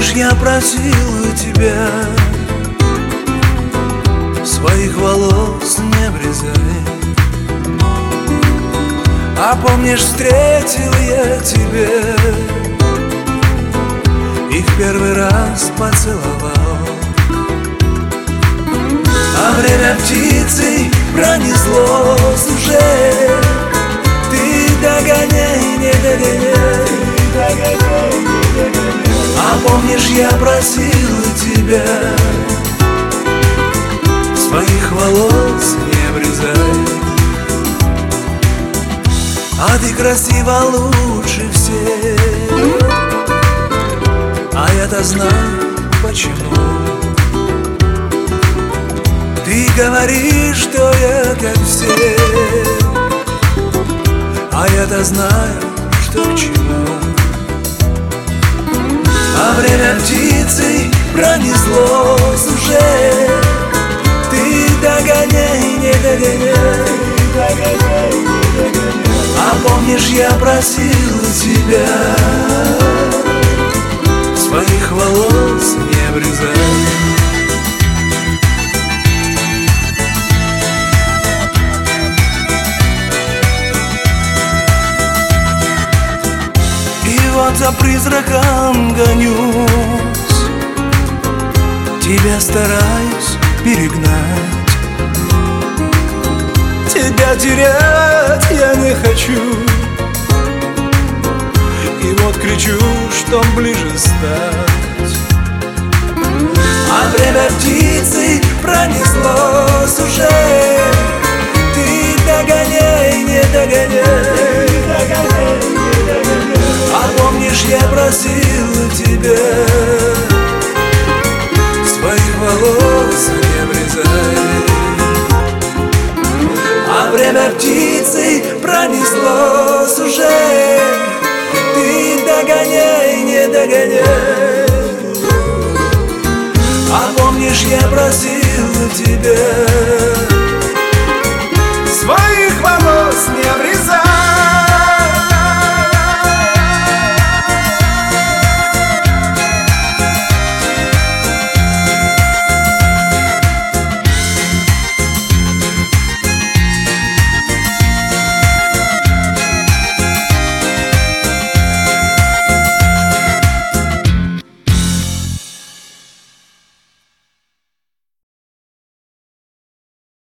помнишь, я просил у тебя своих волос не обрезай. А помнишь, встретил я тебя и в первый раз поцеловал. А время птицей пронеслось уже. Ты догоняй, не догоняй. А помнишь, я просил тебя своих волос не обрезай. А ты красива лучше всех, а я-то знаю почему. Ты говоришь, что я как все, а я-то знаю, что к чему. А время птицей пронеслось уже. Ты догоняй, не догоняй. А помнишь, я просил тебя своих волос не обрезай. И вот за призраком гонюсь, тебя стараюсь перегнать. Тебя терять я не хочу, и вот кричу, что ближе стать. А время птицей пронеслось уже. Ты догоняй, не догоняй. А помнишь, я просил тебя своих волос не обрезай. А время птицей пронеслось уже. Ты догоняй, не догоняй. А помнишь, я просил тебя